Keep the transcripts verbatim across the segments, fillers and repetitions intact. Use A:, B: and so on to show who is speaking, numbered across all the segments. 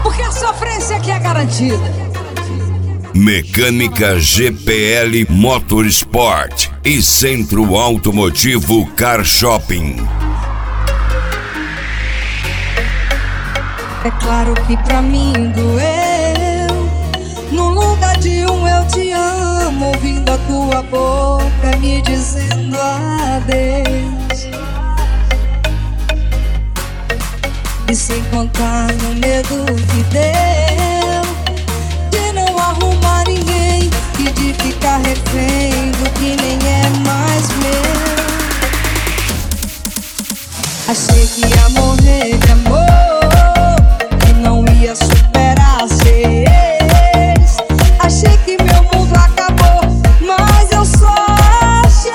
A: porque a sofrência aqui é garantida.
B: Mecânica G P L Motorsport e Centro Automotivo Car Shopping.
A: É claro que pra mim doeu. No lugar de um eu te amo, ouvindo a tua boca me dizendo adeus. E sem contar no medo que deu de não arrumar ninguém e de ficar refém do que nem é mais meu. Achei que ia morrer de amor, que não ia superar ser ex. Achei que meu mundo acabou, mas eu só achei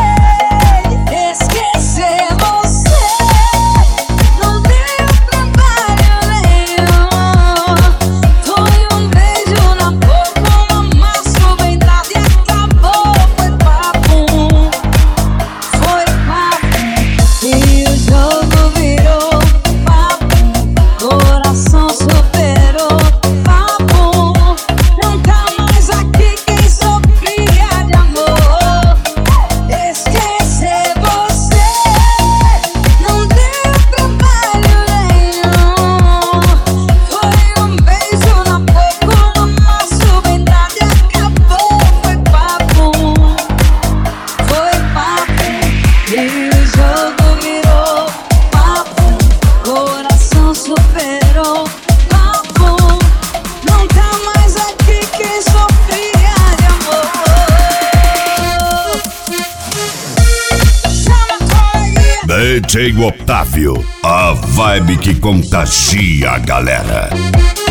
A: esquecer você. Não deu trabalho nenhum. Foi um beijo na boca, um amasso bem dado e acabou. Foi papo, foi papo, e o jogo virou papo. Coração superou papo. Nunca mais aqui quem sofria de amor. Esquecer você não deu trabalho nenhum. Foi um beijo na boca, um amasso bem dado e acabou. Foi papo, foi papo, e o jogo virou papo. Coração superou papo. Nunca mais aqui quem sofria de amor. Chama a coleguinha.
B: D J Otávio, a vibe que contagia a galera.